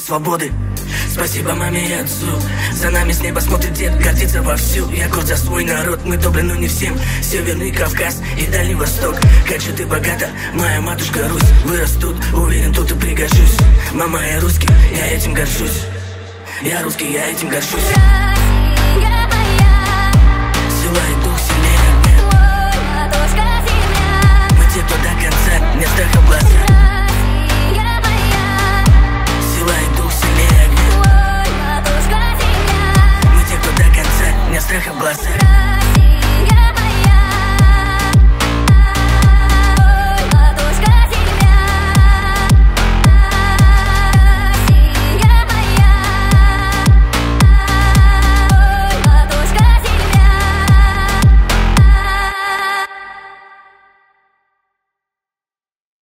свободы. Спасибо маме и отцу, за нами с неба смотрит дед, гордится вовсю. Я горд за свой народ, мы добры, но не всем. Северный Кавказ и Дальний Восток. Как же ты богата, моя матушка Русь. Вырос тут, уверен, тут и пригожусь. Мама, я русский, я этим горжусь. Я русский, я этим горжусь. Россия моя, Сила и дух сильнее огня. твой матушка земля. Мы те, кто до конца, не страха в глаза.